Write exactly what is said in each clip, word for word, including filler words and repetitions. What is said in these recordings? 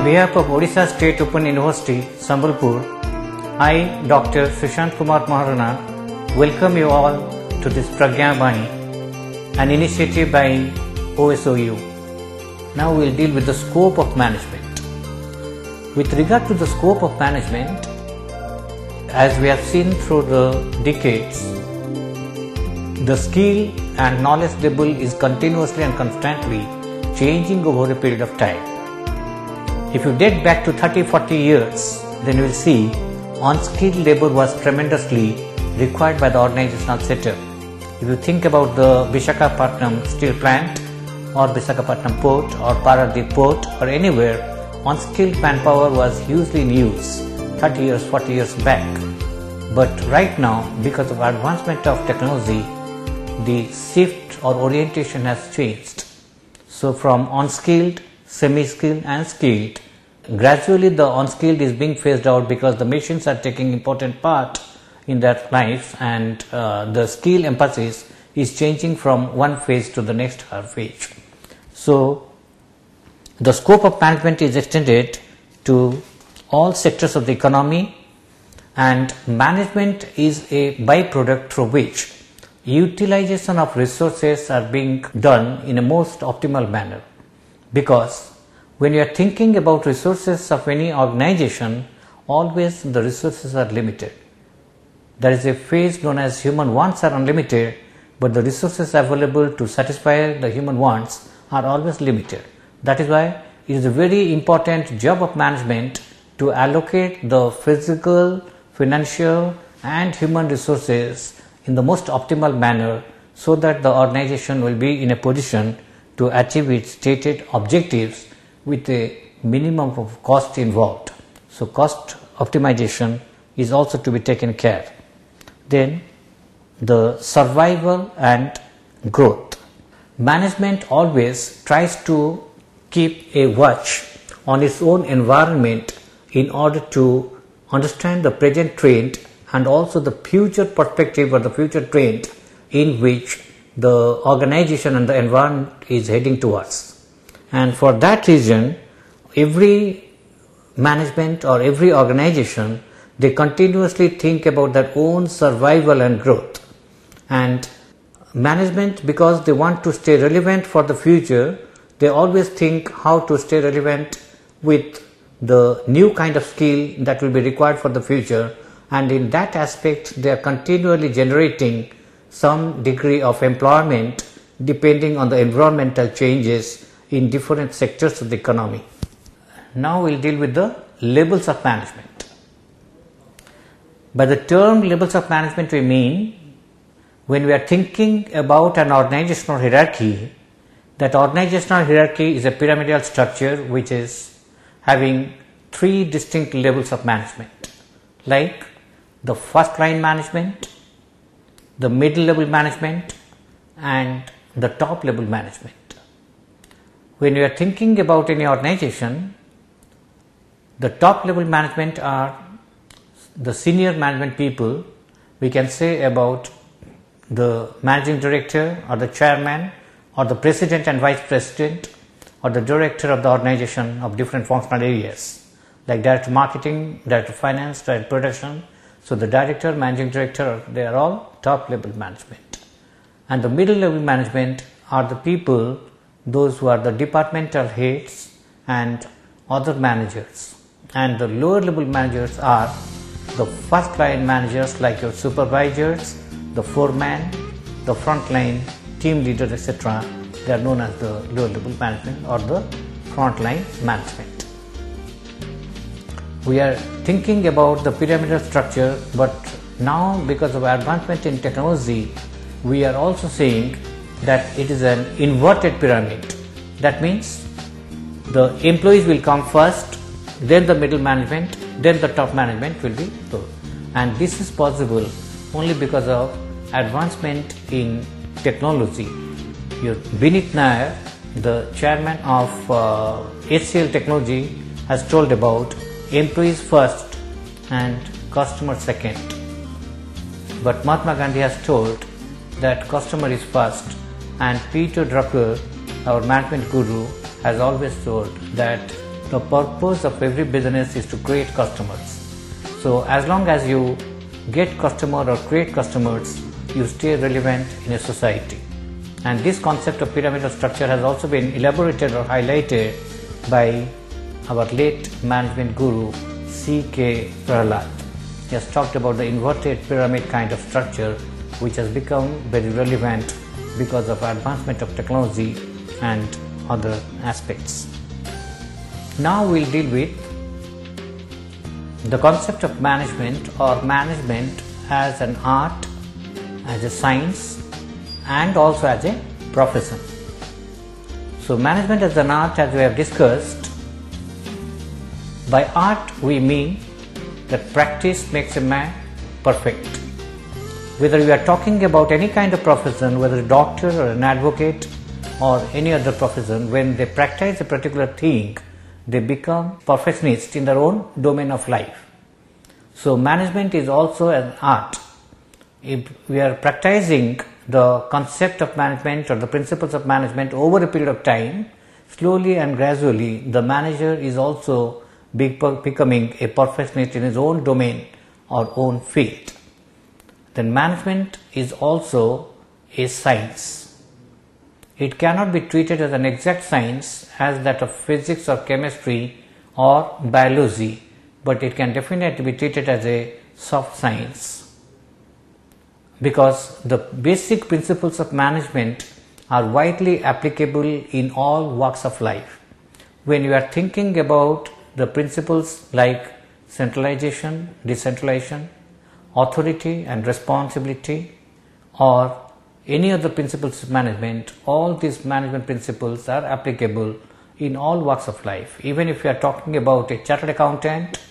behalf of Odisha State Open University, Sambalpur, I, Doctor Sushant Kumar Maharana, welcome you all to this Pragya Vani, an initiative by O S O U. Now we will deal with the scope of management. With regard to the scope of management, as we have seen through the decades, the skill and knowledge level is continuously and constantly changing over a period of time. If you date back to thirty to forty years, then you will see unskilled labor was tremendously required by the organizational setup. If you think about the Visakhapatnam steel plant or Visakhapatnam port or Paradip port or anywhere, unskilled manpower was hugely in use thirty years, forty years back. But right now, because of advancement of technology, the shift or orientation has changed. So from unskilled, semi-skilled and skilled, gradually the unskilled is being phased out because the machines are taking important part in their lives, and uh, the skill emphasis is changing from one phase to the next phase. So the scope of management is extended to all sectors of the economy, and management is a byproduct through which utilization of resources are being done in a most optimal manner. Because when you are thinking about resources of any organization, always the resources are limited. There is a phase known as human wants are unlimited, but the resources available to satisfy the human wants are always limited. That is why it is a very important job of management to allocate the physical, financial and human resources in the most optimal manner, so that the organization will be in a position to achieve its stated objectives with a minimum of cost involved. So cost optimization is also to be taken care. Then the survival and growth. Management always tries to keep a watch on its own environment in order to understand the present trend and also the future perspective or the future trend in which the organization and the environment is heading towards. And for that reason, every management or every organization, they continuously think about their own survival and growth. And management, because they want to stay relevant for the future, they always think how to stay relevant with the new kind of skill that will be required for the future, and in that aspect they are continually generating some degree of employment depending on the environmental changes in different sectors of the economy. Now we will deal with the levels of management. By the term levels of management, we mean when we are thinking about an organizational hierarchy, that organizational hierarchy is a pyramidal structure which is having three distinct levels of management, like the first line management, the middle level management and the top level management. When you are thinking about any organization, the top level management are the senior management people. We can say about the managing director or the chairman or the president and vice president or the director of the organization of different functional areas like director marketing, director finance, director production. So the director, managing director, they are all top level management. And the middle level management are the people, those who are the departmental heads and other managers. And the lower level managers are the first line managers like your supervisors, the foreman, the front line team leaders, et cetera. They are known as the lower level management or the front line management. We are thinking about the pyramidal structure, but now because of advancement in technology, we are also saying that it is an inverted pyramid. That means the employees will come first, then the middle management, then the top management will be low. And this is possible only because of advancement in technology. Your Vineet Nair, the chairman of uh, H C L Technology, has told about employees first and customer second. But Mahatma Gandhi has told that customer is first, and Peter Drucker, our management guru, has always told that the purpose of every business is to create customers. So as long as you get customer or create customers, you stay relevant in a society. And this concept of pyramidal structure has also been elaborated or highlighted by our late management guru C K Prahalad. He has talked about the inverted pyramid kind of structure, which has become very relevant because of advancement of technology and other aspects. Now we'll deal with the concept of management or management as an art, as a science, and also as a profession. So management as an art, as we have discussed, by art we mean that practice makes a man perfect. Whether we are talking about any kind of profession, whether a doctor or an advocate or any other profession, when they practice a particular thing, they become perfectionists in their own domain of life. So management is also an art. If we are practicing the concept of management or the principles of management over a period of time, slowly and gradually the manager is also becoming a perfectionist in his own domain or own field. Then management is also a science. It cannot be treated as an exact science as that of physics or chemistry or biology, but it can definitely be treated as a soft science, because the basic principles of management are widely applicable in all walks of life. When you are thinking about the principles like centralization, decentralization, authority and responsibility, or any other principles of management, all these management principles are applicable in all walks of life. Even if you are talking about a chartered accountant,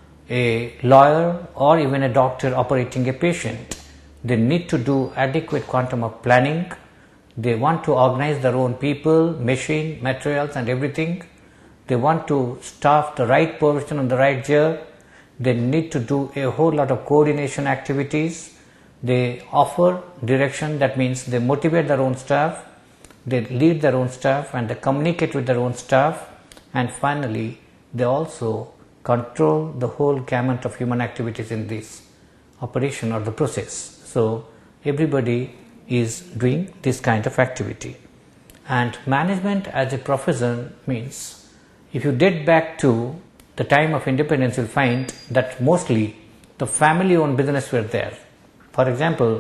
a lawyer, or even a doctor operating a patient, they need to do adequate quantum of planning. They want to organize their own people, machine, materials and everything. They want to staff the right person on the right job. They need to do a whole lot of coordination activities. They offer direction, that means they motivate their own staff, they lead their own staff, and they communicate with their own staff, and finally they also control the whole gamut of human activities in this operation or the process. So everybody is doing this kind of activity. And management as a profession means, if you date back to the time of independence, you'll find that mostly the family owned business were there. For example,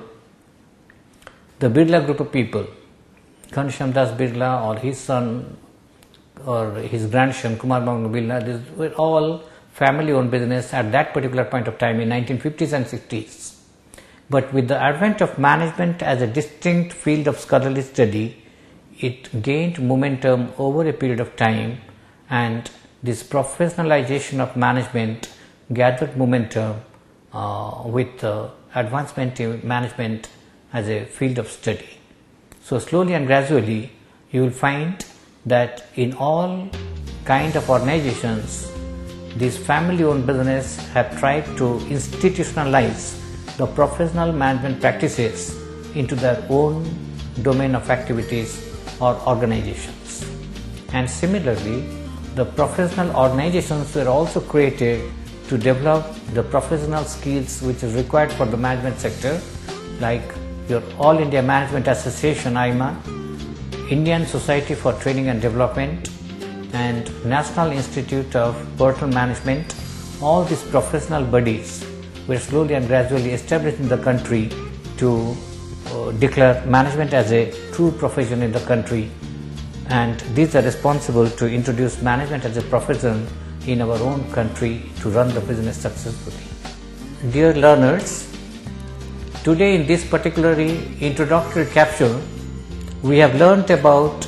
the Birla group of people, Ghanshyam Das Birla or his son or his grandson Kumar Mangal Birla, these were all family owned business at that particular point of time in nineteen fifties and sixties. But with the advent of management as a distinct field of scholarly study, it gained momentum over a period of time, and this professionalization of management gathered momentum uh, with uh, advancement in management as a field of study. So slowly and gradually you will find that in all kind of organizations, these family owned business have tried to institutionalize the professional management practices into their own domain of activities or organizations. And similarly, the professional organizations were also created to develop the professional skills which is required for the management sector, like your All India Management Association I M A, Indian Society for Training and Development, and National Institute of Personnel Management. All these professional bodies were slowly and gradually established in the country to uh, declare management as a true profession in the country, and these are responsible to introduce management as a profession in our own country to run the business successfully. Dear learners, today in this particularly introductory capsule, we have learnt about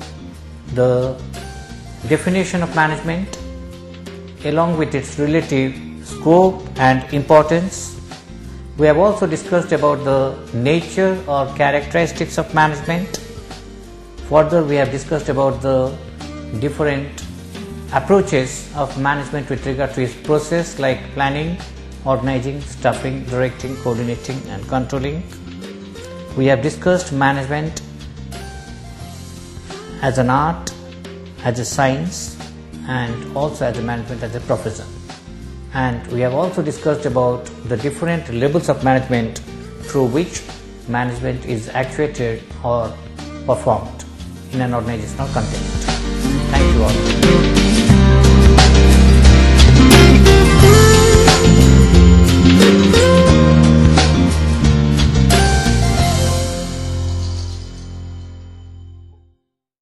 the definition of management along with its relative scope and importance. We have also discussed about the nature or characteristics of management. Further, we have discussed about the different approaches of management with regard to its process, like planning, organizing, staffing, directing, coordinating and controlling. We have discussed management as an art, as a science, and also as a management as a profession. And we have also discussed about the different levels of management through which management is actuated or performed in an organizational context. Thank you all.